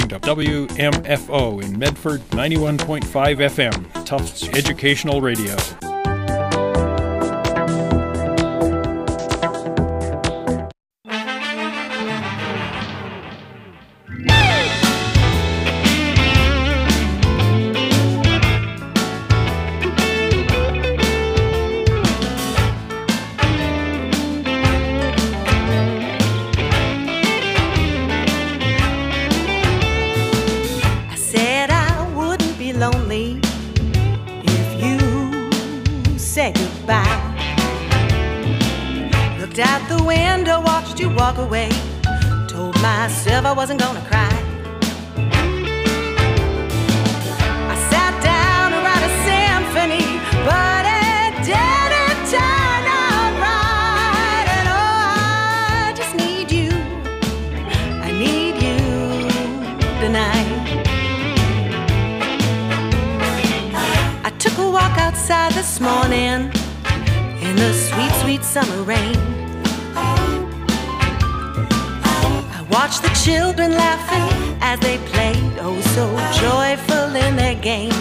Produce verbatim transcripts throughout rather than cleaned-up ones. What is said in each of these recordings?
of W M F O in Medford, ninety-one point five F M, Tufts Educational Radio. Away, told myself I wasn't gonna cry. I sat down to write a symphony, but it didn't turn out right. And oh, I just need you, I need you tonight. I took a walk outside this morning in the sweet, sweet summer rain. Watch the children laughing as they played, oh so joyful in their game.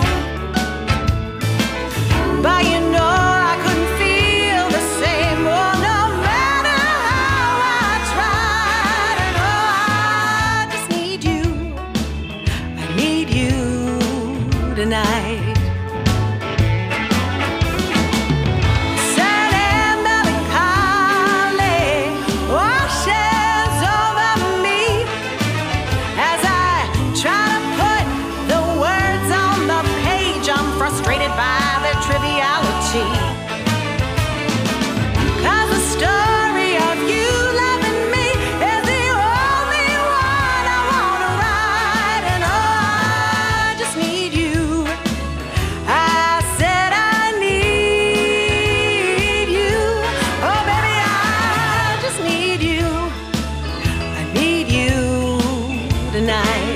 But you know I couldn't feel the same, oh no matter how I tried. And oh, I just need you, I need you tonight. Frustrated by their triviality. 'Cause the story of you loving me is the only one I wanna write. And oh, I just need you. I said I need you. Oh baby, I just need you. I need you tonight.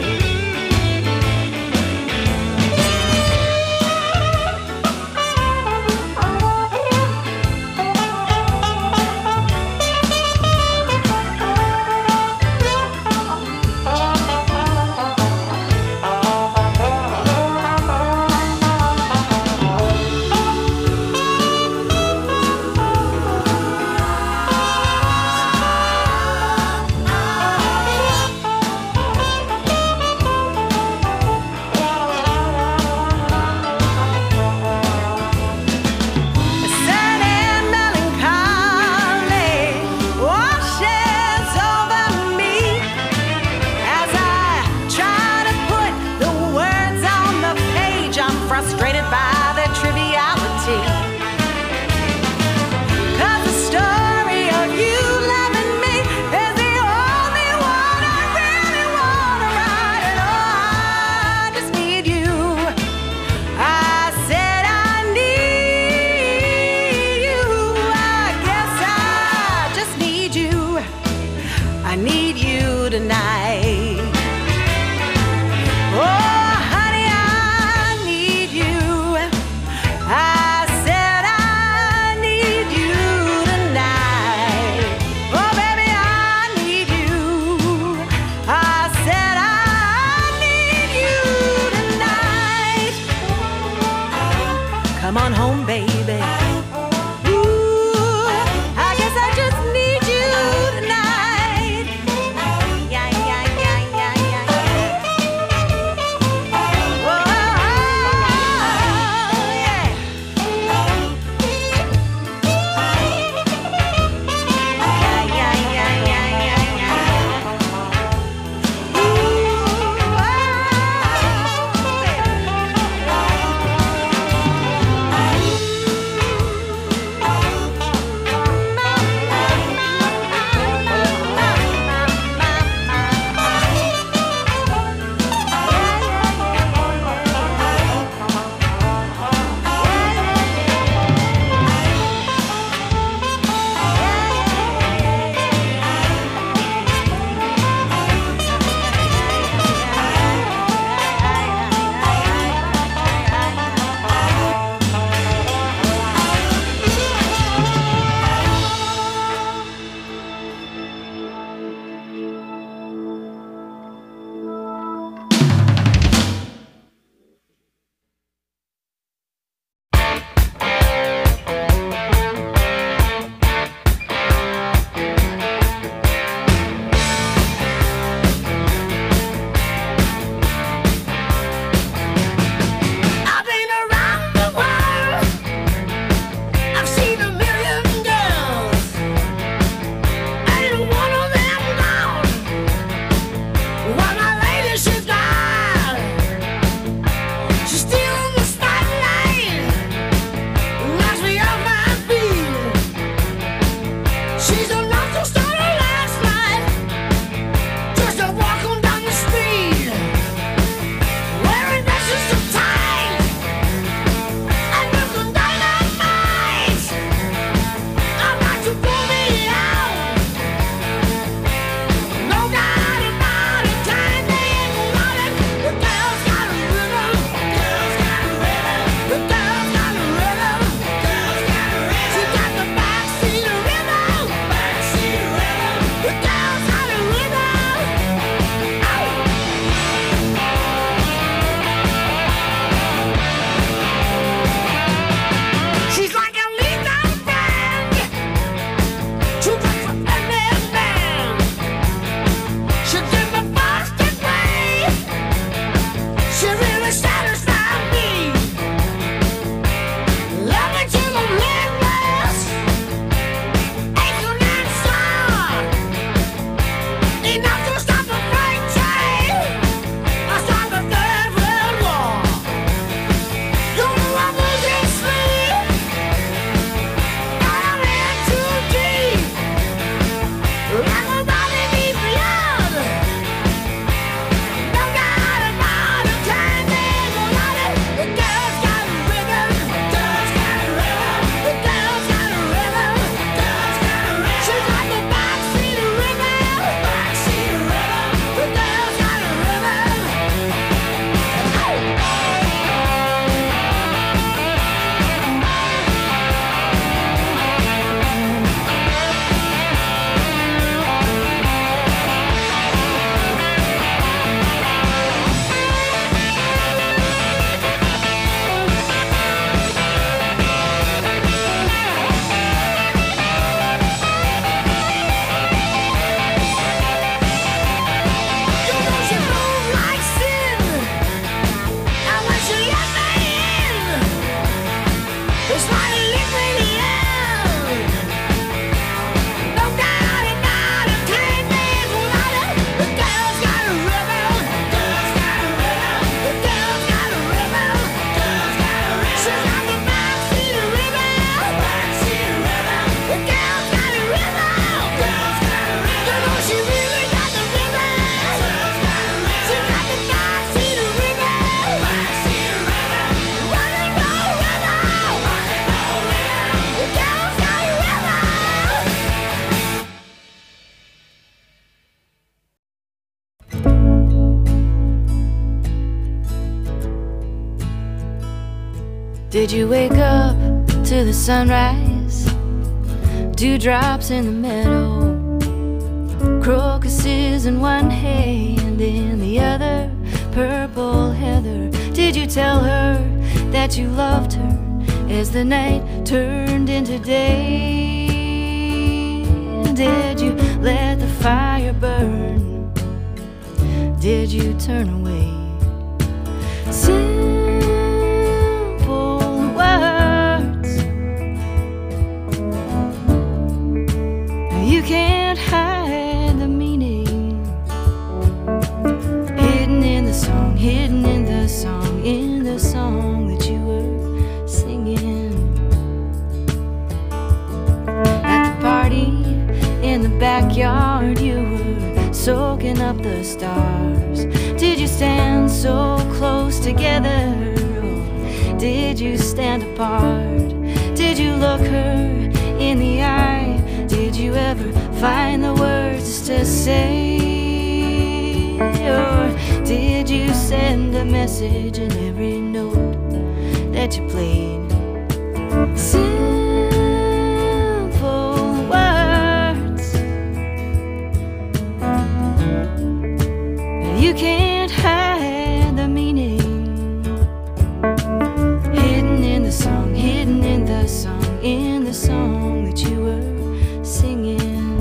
Did you wake up to the sunrise? Dewdrops in the meadow, crocuses in one hand, in the other purple heather. Did you tell her that you loved her as the night turned into day? Did you let the fire burn? Did you turn away? Simple words, you can't hide the meaning, hidden in the song, hidden in the song, in the song that you were singing. At the party in the backyard, you were soaking up the stars. Did you stand so close together, or did you stand apart? Did you look her in the eye? Did you ever find the words to say? Or did you send a message in every note that you played? Simple words, you can't hide the meaning, hidden in the song, hidden in the song, in the song that you were singing.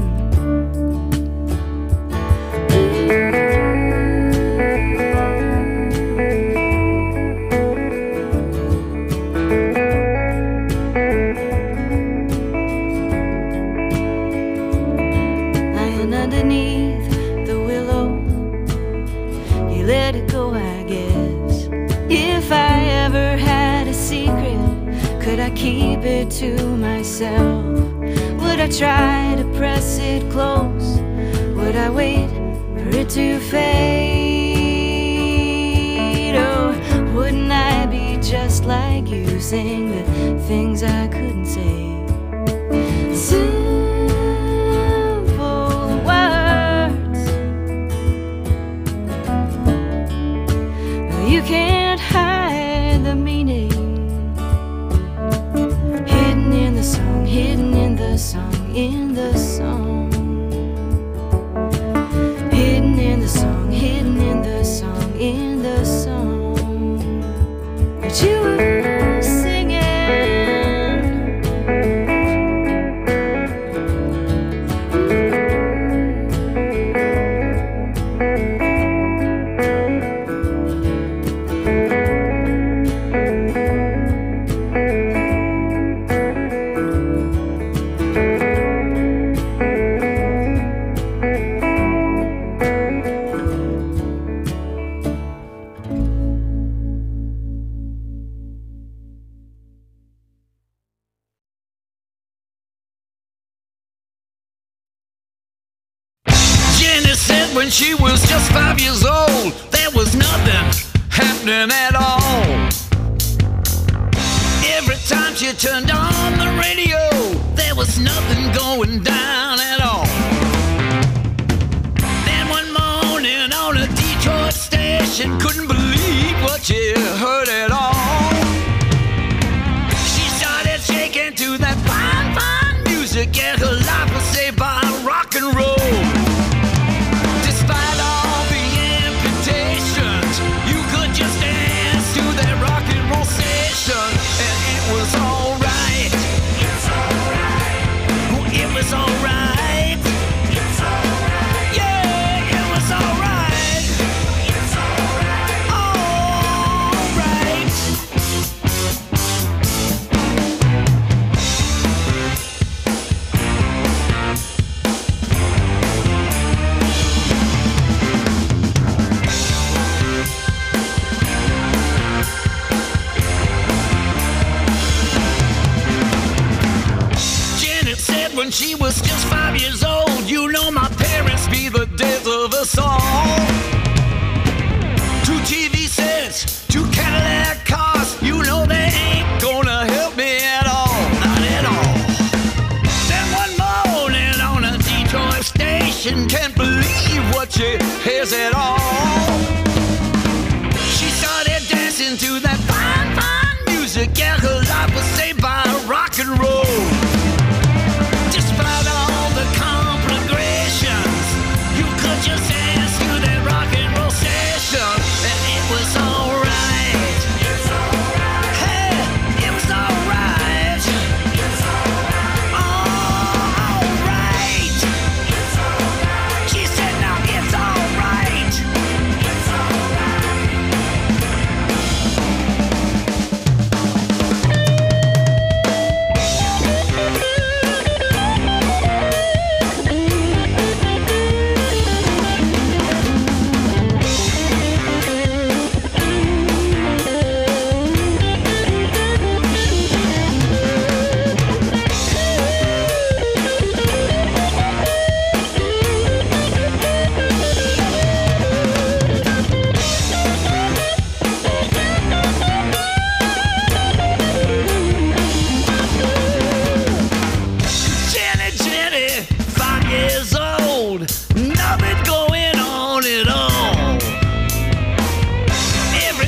Lying underneath the willow, you let it go, I guess. If I ever had a secret, could I keep it to myself? Would I try to press it close? Would I wait for it to fade? Or wouldn't I be just like you, saying the things I couldn't say? Simple words, you can't hide the meaning, hidden in the song, hidden in the song, in the song, hidden in the song, hidden in the song, in the song that you were singing. Jenny said when she was just five years old, there was nothing happening at all. Every time she turned on the radio, there was nothing going down at all. Then one morning on a Detroit station, couldn't believe what she heard at all. She started shaking to that fine, fine music, and her life was saved by rock and roll. Despite all the amputations, you could just dance to that rock and roll station, and it was alright. It's alright. Oh, it was alright. It's alright. Yeah, it was alright. It's alright. Alright.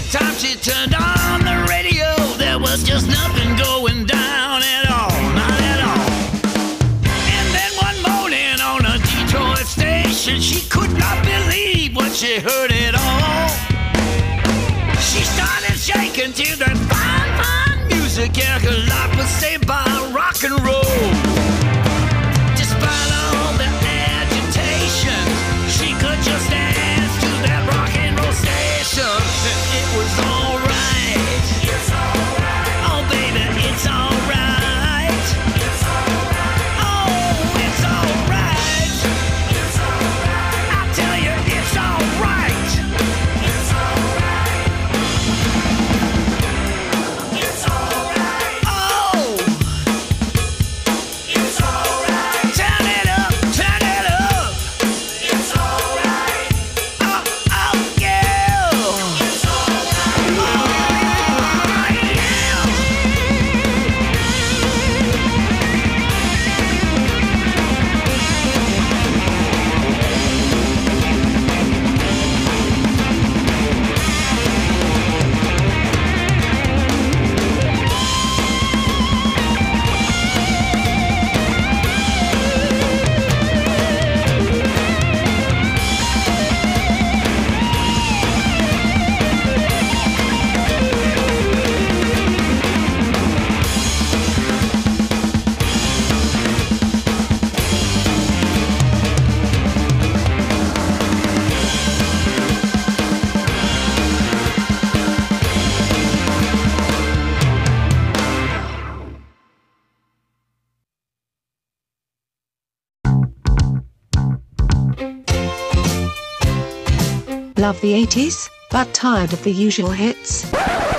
time she turned on the radio, there was just nothing going down at all, not at all. And then one morning on a Detroit station, she could not believe what she heard at all. She started shaking to that fine, fine music, yeah, 'cause life was saved by rock and roll. Despite all the agitation, she could just dance to that rock and roll station, and it was alright. It's alright. Oh baby, it's alright. It's alright. Oh, it's alright. It's alright. I tell you, it's alright. It's alright. It's alright. Oh, it's alright. Turn it up, turn it up. It's alright. Oh, oh, yeah. It's alright. Oh, yeah. Love the eighties, but tired of the usual hits?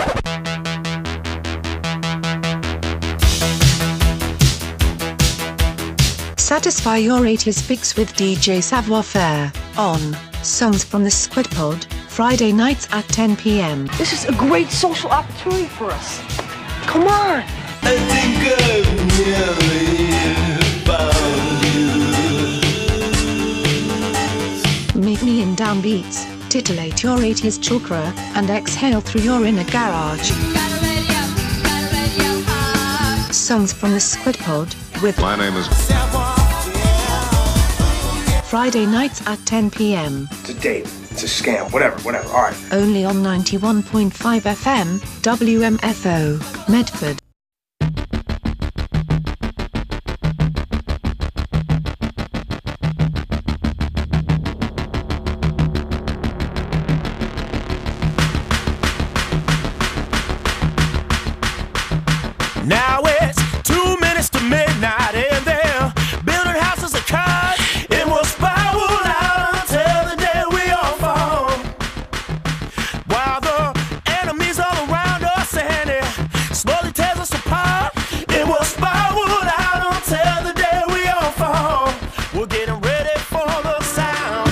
Satisfy your eighties fix with D J Savoir Faire on Songs from the Squid Pod, Friday nights at ten p m This is a great social opportunity for us. Come on. I think I've nearly found you. Meet me in downbeats, titillate your eighties chakra, and exhale through your inner garage. Songs from the Squid Pod, with My name is Friday nights at ten p m It's a date. It's a scam. Whatever, whatever. All right. only on ninety-one point five F M, W M F O, Medford. Now it's two minutes to midnight and they're building houses of cards. It will spiral out until the day we all fall. While the enemies all around us and it slowly tears us apart. It will spiral out until the day we all fall. We're getting ready for the sound.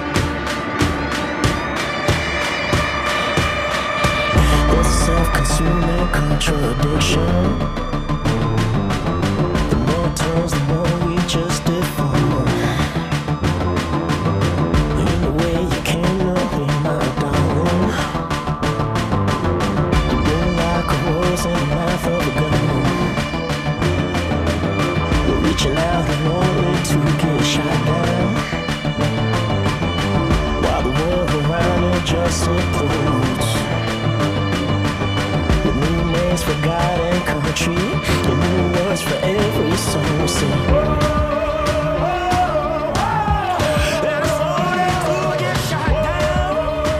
There's a self-consuming contradiction. The more turns, the more we just deform. In the way you can't know me, my darling. You blow like a rose in the mouth of a gun. We're reaching out in order to get shot down, while the world around it just implodes. With new names for God and country, and new words for every song we sing. And it's only to get shot down.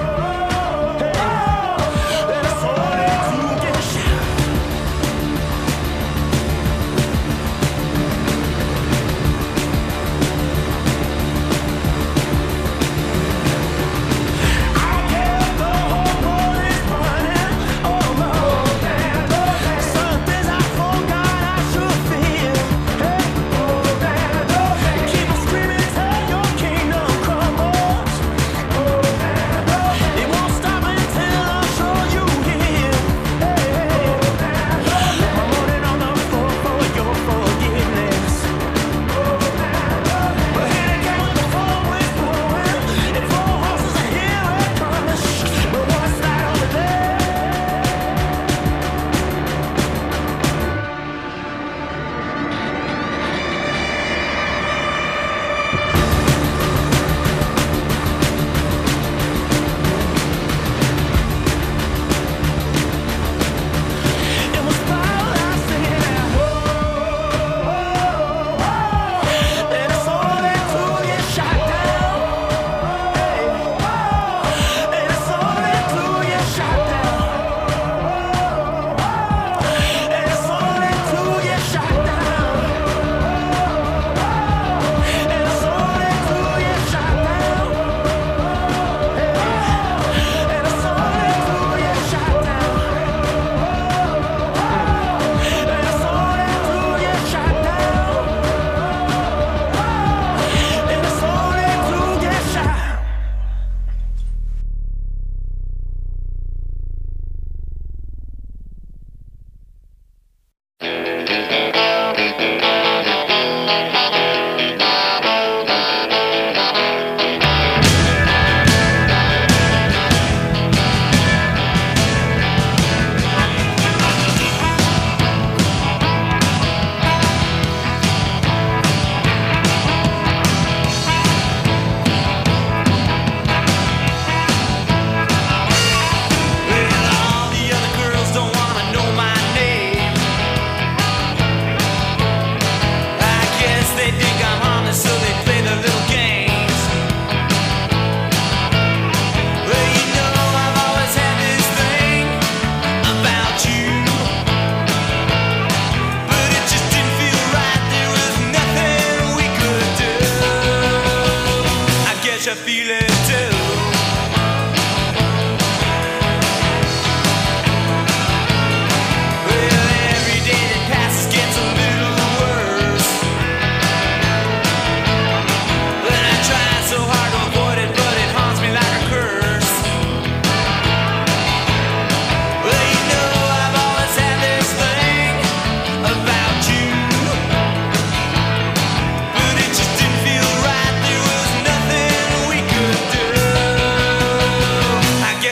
And it's only to get shot. I get the whole world is running over. Some things I forgot I should feel. Hey, oh.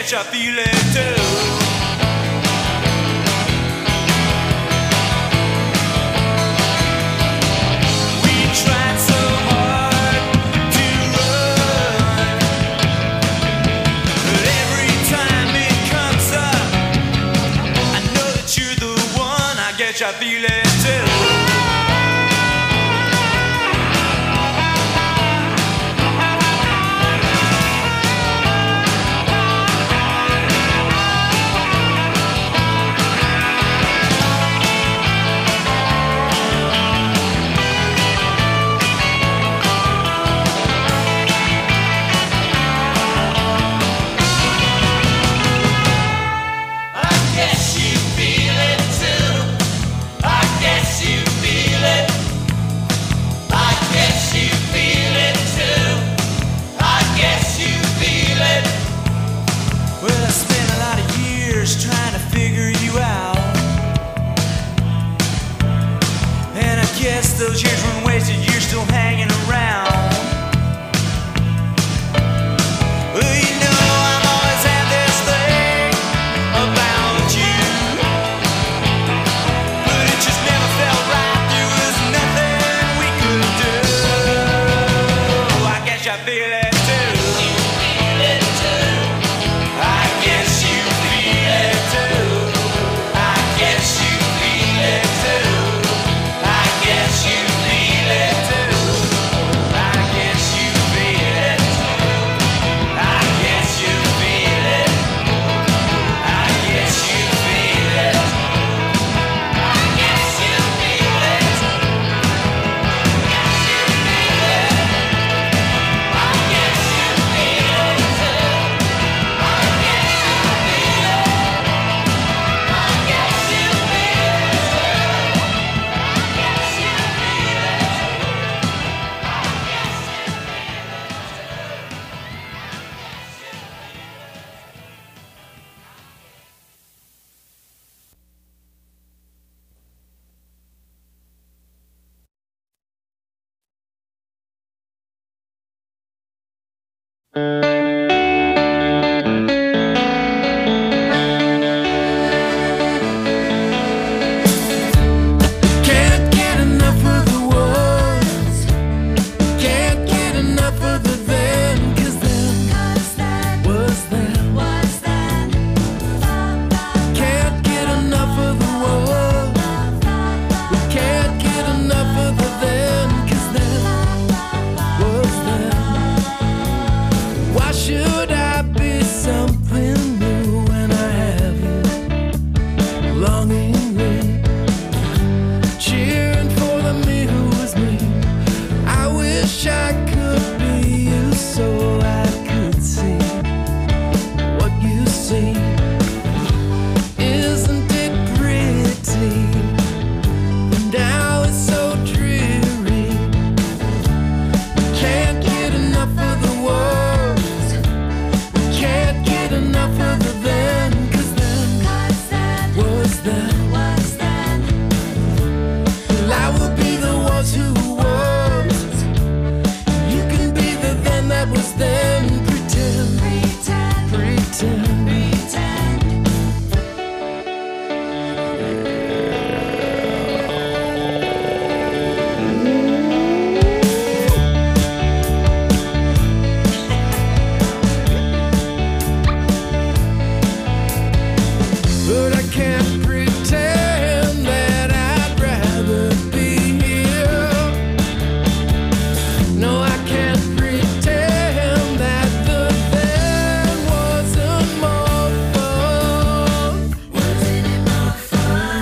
guess I feel it too. I feel it too. I guess you feel it too. I guess you feel it. I guess you feel it too. I guess you feel it. Well, I spent a lot of years trying to figure you out, and I guess those years weren't wasted. You're still hanging around. Well, you know I've always had this thing about you, but it just never felt right. There was nothing we could do. I guess I feel it too. You feel it too. I guess you feel it too. I guess you feel it too. I guess you feel it too. I guess you feel it too. I guess you feel it. I guess you feel it. I guess you feel it. Guess you feel it. I guess you feel it too. I guess you feel it. I guess you feel it too. I guess you feel Can't get enough of the was. Can't get enough of the then. 'Cause then was then. Can't get enough of the was. We can't get enough of the then. 'Cause then was then. Why should I be something new when I have you longingly cheering for the me who was me? I wish I could be you so I could see what you see. Isn't it pretty? Now it's so dreary. Can't get enough of the words. Can't get enough of the then. 'Cause then was then. Well, I will be the ones who was. You can be the then that was then. Pretend, pretend, pretend. But I can't pretend that I'd rather be here. No, I can't pretend that the then wasn't more fun. Wasn't it more fun?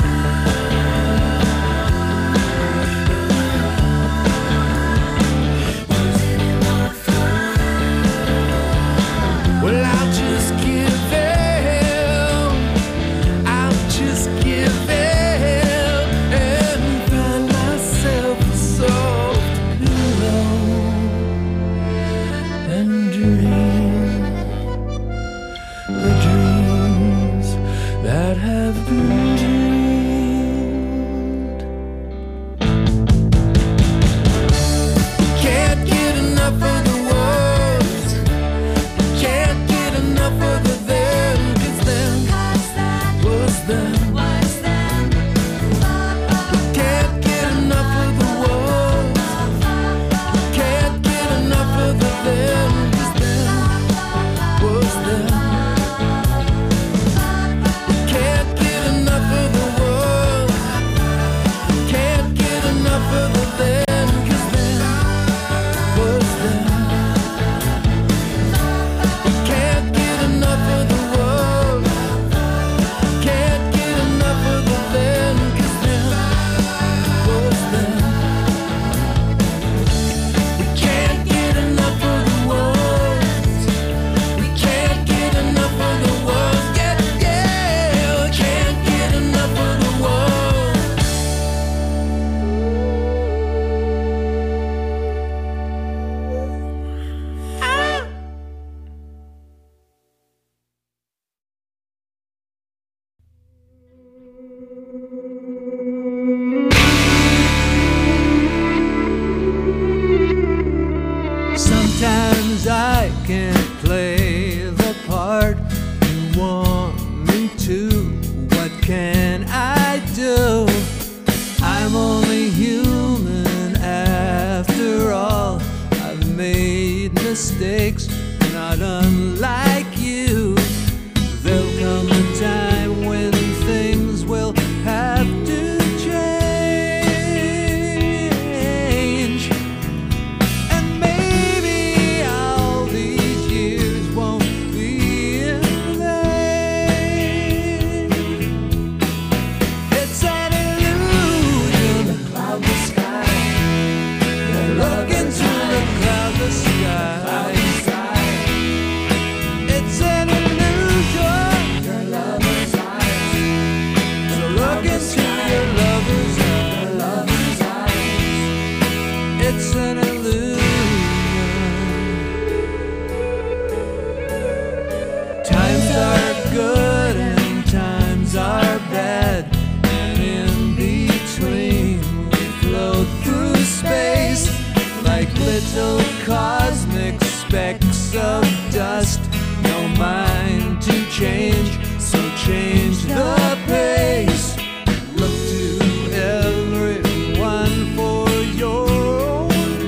Wasn't it more fun? Well, I'll just give in. I'll just give in and find myself a soft pillow and dream the dreams that have been dreamed. Can't get enough of the words. Can't get enough of the there. want me to. What can I do? I'm only human after all. I've made mistakes, not unlike you. There'll come a time when things will have to change. And maybe all these years won't be in vain. It's an illusion, the cloudless sky. Look into the cloudless sky. It's an illusion, your lover's eyes. So look into your lover's eyes. It's an illusion. Times are good and times are bad, and in between we float through space like little cosmic specks of dust. No mind to change, so change the pace. Look to everyone for your own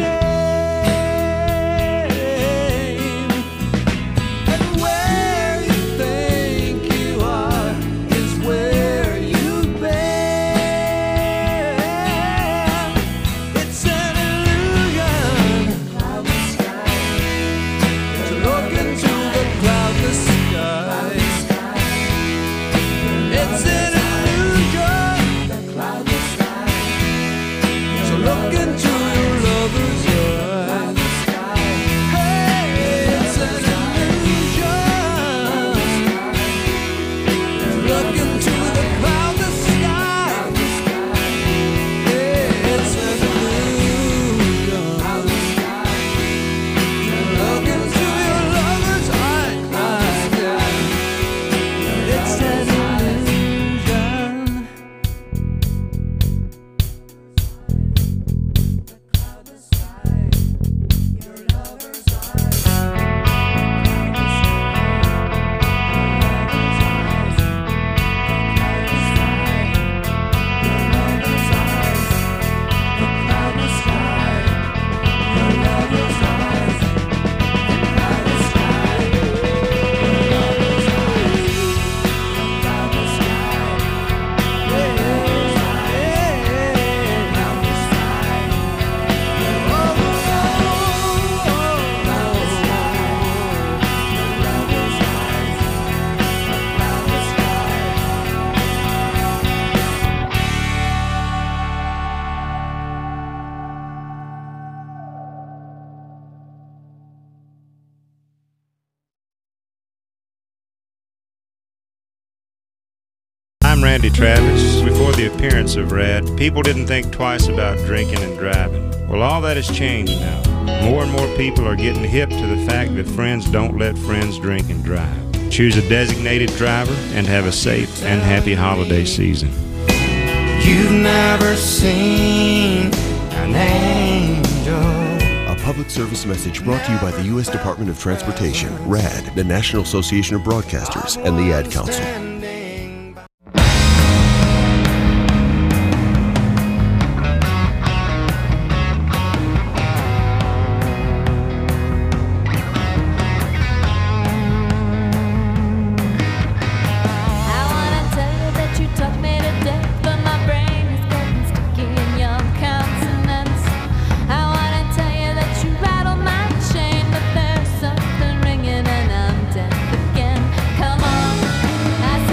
name. And where you think you are is where you've been. It's an illusion, cloudless sky. To look into the cloudless sky. It's an illusion, the cloudless sky. So look into your lover's eyes. Hey, it's an illusion. Look into the cloudless sky. Hey, it's an illusion. Look into your lover's eyes. It's an illusion. I'm Randy Travis. Before the appearance of Rad, people didn't think twice about drinking and driving. Well, all that has changed now. More and more people are getting hip to the fact that friends don't let friends drink and drive. Choose a designated driver and have a safe and happy holiday season. You've never seen an angel. A public service message brought to you by the U S Department of Transportation, RAD, the National Association of Broadcasters, and the Ad Council. Something ringing and I'm deaf again. Come on, I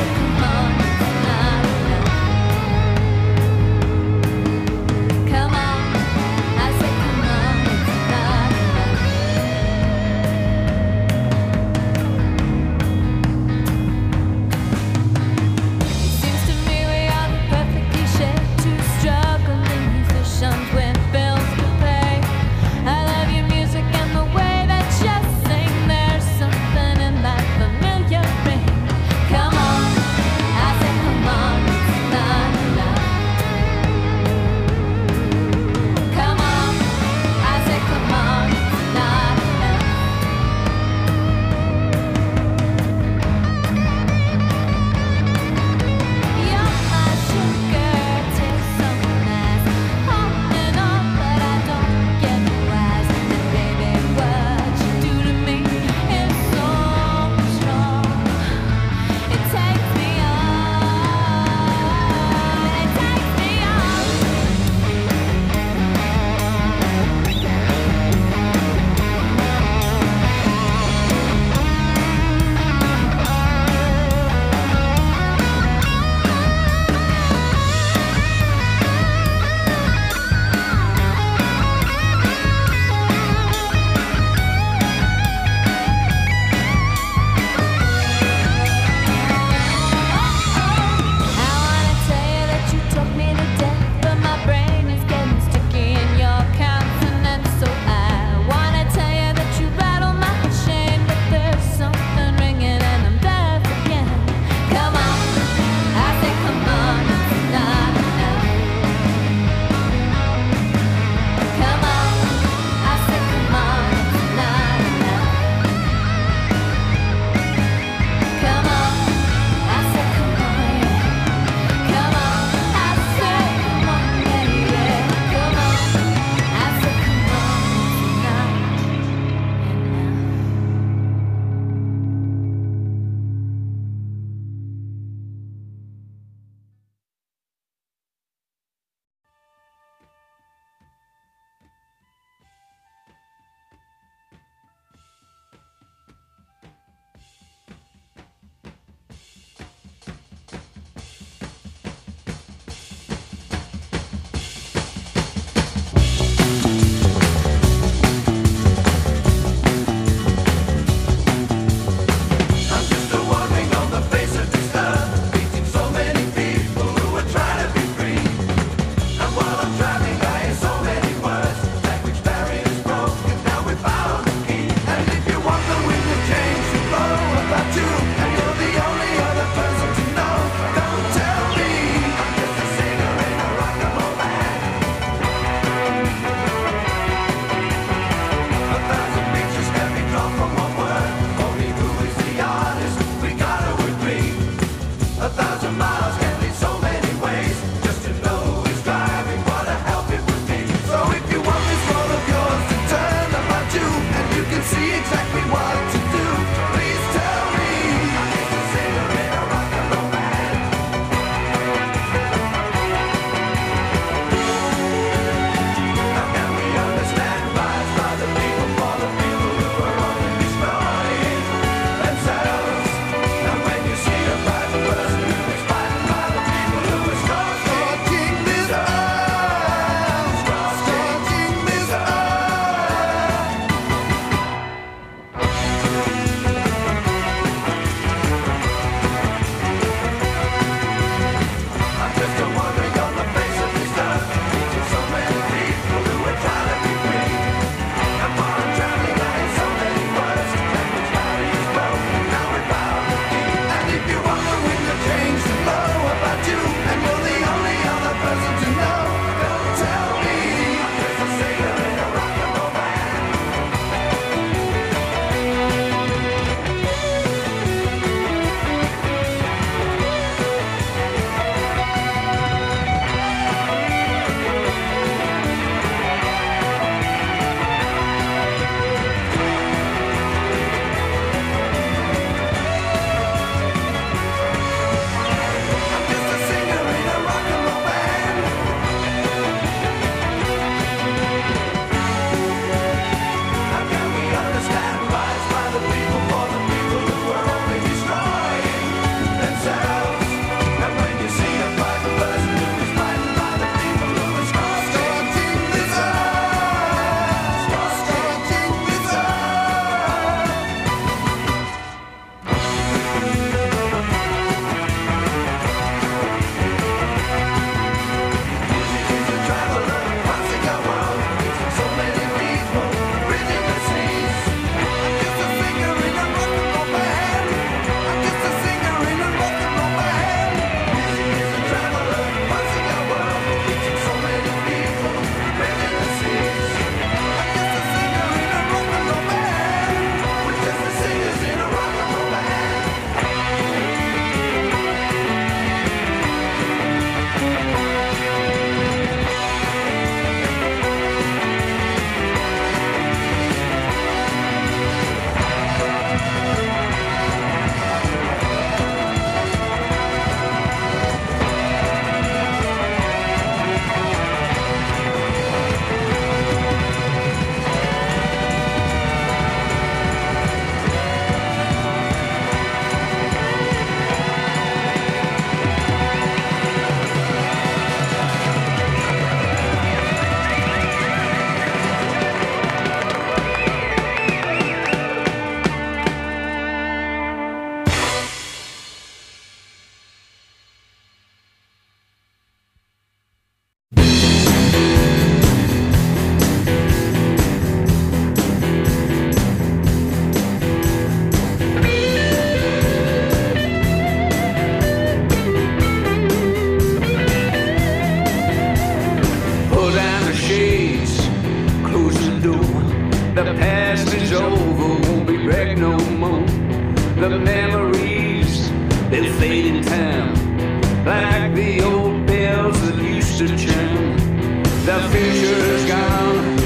They'll fade in time, like the old bells that used to chime. The future's gone,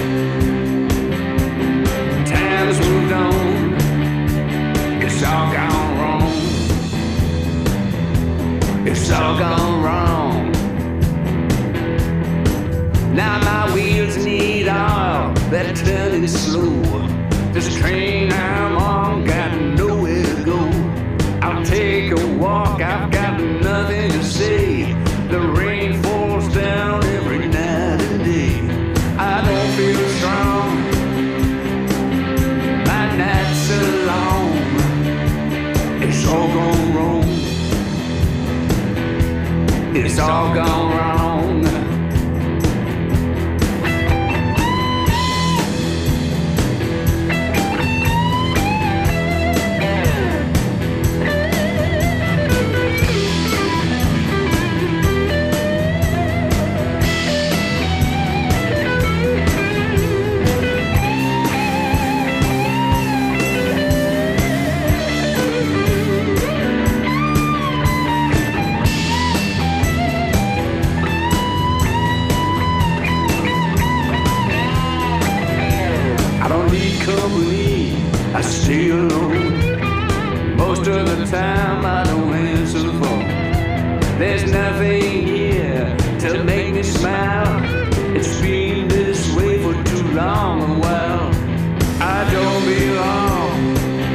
time's moved on. It's all gone wrong. It's all gone wrong. Now my wheels need oil, they're turning slow. This train I'm on got nowhere to go. I'll take a walk, I've got nothing to say. The rain falls down every night and day. I don't feel strong, my nights are long. It's all gone wrong. It's all gone wrong. I stay alone. Most of the time I don't answer the phone. There's nothing here to make me smile. It's been this way for too long a while. I don't belong.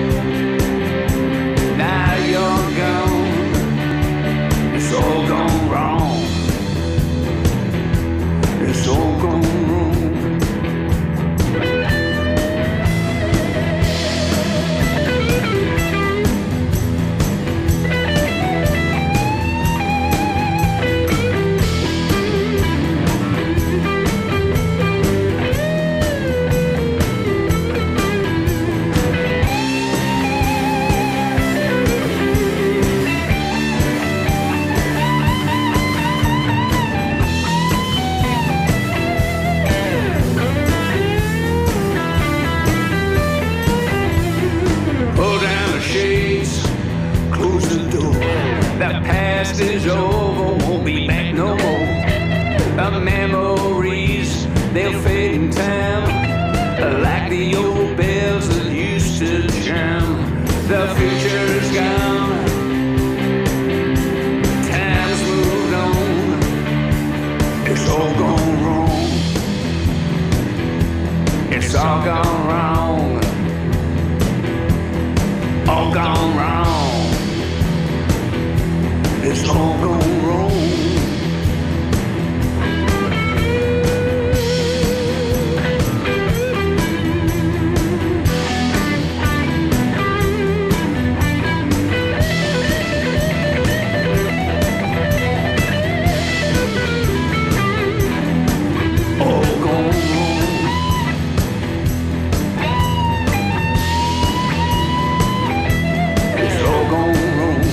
Now you're gone. It's all gone wrong. It's all gone wrong. Is over, won't be back no more. The memories, they'll fade in time, like the old bells that used to chime. The future's gone, time's moved on. It's all gone wrong. It's all gone wrong. All gone wrong. It's all gone wrong. All gone wrong. It's all gone wrong.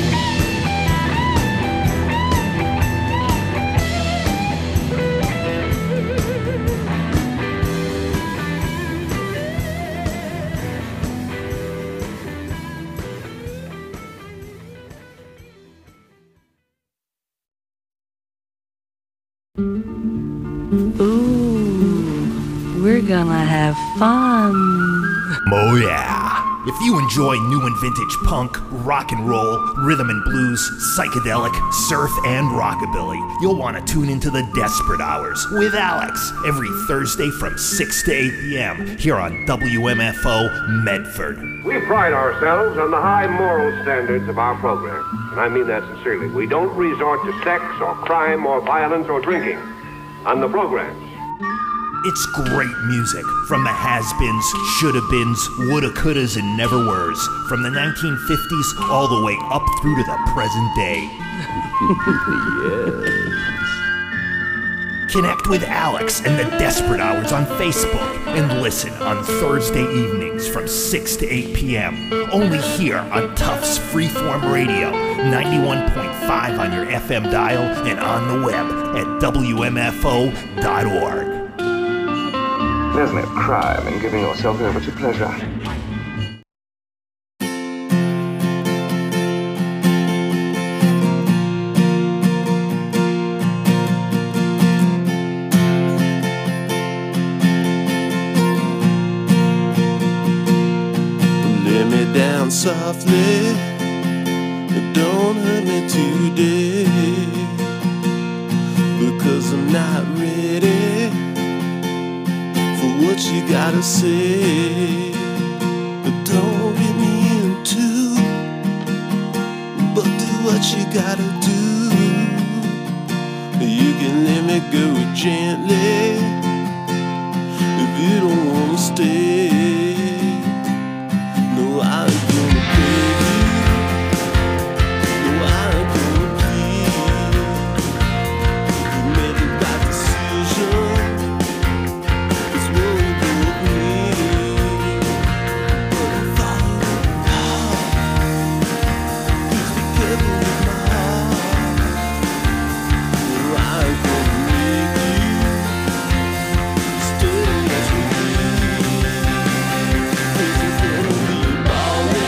Ooh, we're gonna have fun. Oh yeah. If you enjoy new and vintage punk, rock and roll, rhythm and blues, psychedelic, surf, and rockabilly, you'll want to tune into the Desperate Hours with Alex every Thursday from six to eight p.m. here on W M F O Medford. We pride ourselves on the high moral standards of our program, and I mean that sincerely. We don't resort to sex or crime or violence or drinking on the programs. It's great music from the has-beens, shoulda-beens, woulda-couldas, and never-weres, from the nineteen fifties all the way up through to the present day. Yes. Connect with Alex and the Desperate Hours on Facebook and listen on Thursday evenings from six to eight p.m. only here on Tufts Freeform Radio, ninety-one point five on your F M dial and on the web at W M F O dot org. There's no crime in giving yourself over to pleasure. to say, but don't get me into, but do what you gotta do. You can let me go gently if you don't wanna stay. No, I ain't gonna beg you. No, I ain't gonna plead. You made the right decision. It's one good me. But I'm falling apart. Please be careful with my heart. No, I ain't gonna make you stay as we be. 'Cause it's gonna be a ball.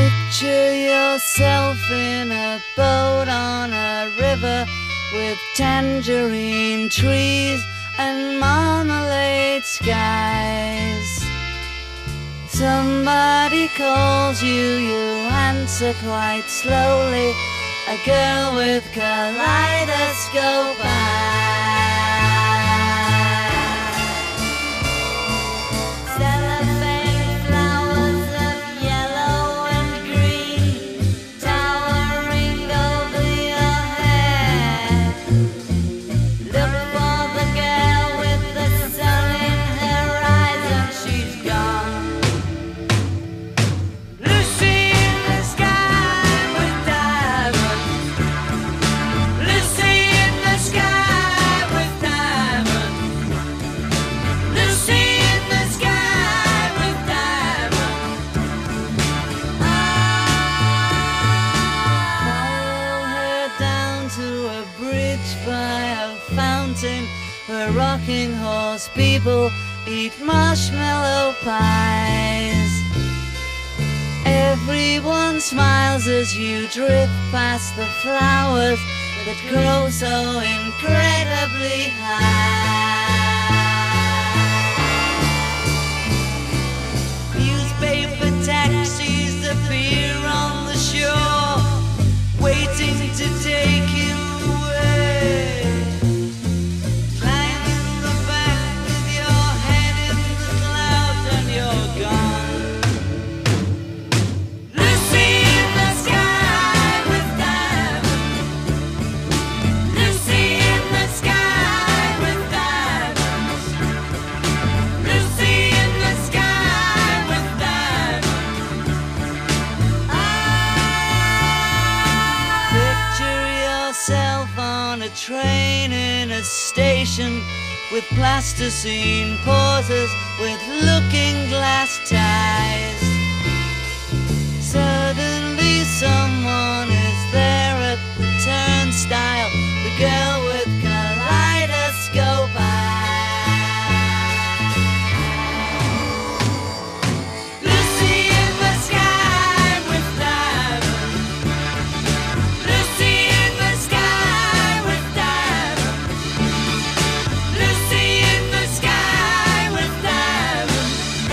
Picture yourself in a boat on a river with tangerine trees and marmalade skies. Somebody calls you, you answer quite slowly. A girl with kaleidoscope eyes. Cellophane flowers of yellow and green towering over your head. Look for the girl with the sun in her eyes and she's gone. Lucy in the sky with diamonds. Lucy in the sky with diamonds. Lucy in the sky with diamonds. Follow her down to a bridge by a fountain where rocking horse people eat marshmallow pies. Everyone smiles as you drift past the flowers that grow so incredibly high. Newspaper taxis appear on the shore, waiting to take you away. Climb in the back with your head in the clouds and you're gone. Lucy in the sky with diamonds. Lucy in the sky with diamonds. Lucy in the sky with diamonds. Picture yourself on a train in a station with plasticine porters with looking glass ties. Suddenly someone is there at the turnstile, the girl with kaleidoscope eyes. Lucy in the sky with diamonds. Lucy in the sky with diamonds. Lucy in the sky with diamonds.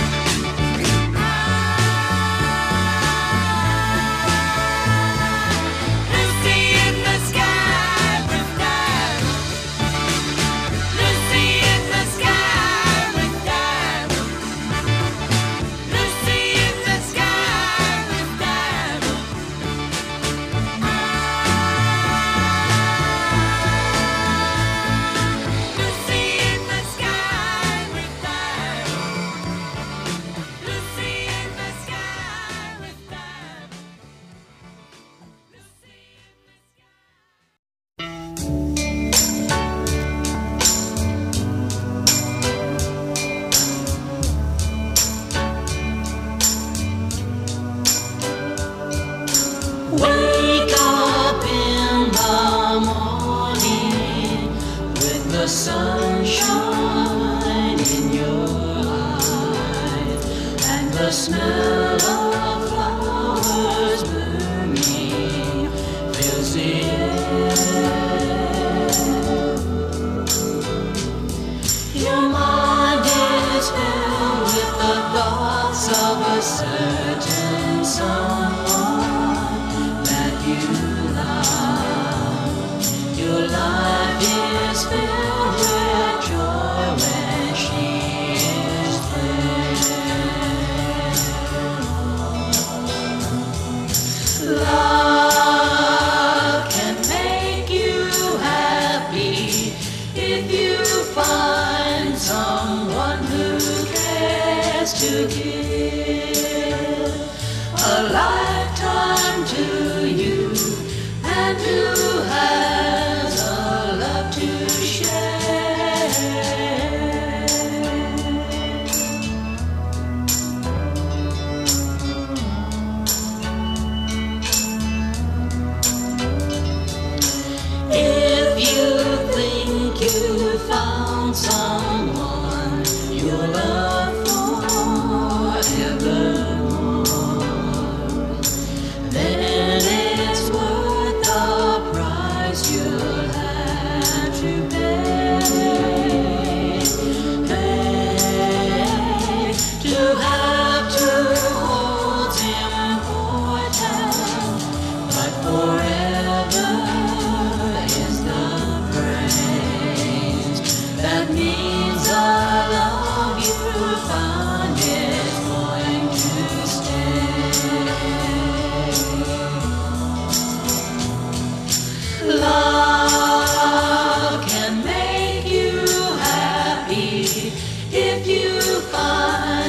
Lucy in the sky with diamonds. Lucy in the sky with diamonds. Lucy in the sky with diamonds. Lucy in the sky with diamonds. Lucy in the sky with diamonds. Wake up in the morning with the sunshine in your eyes and the smell of flowers blooming fills the air. Your mind is filled with the thoughts of a certain someone that you love. Your life is filled with joy when she is there. Love can make you happy if you find someone who cares to give a lifetime to you and who has a love to share. If you think you found someone you'll love forevermore, bond is going to stay. Love can make you happy if you find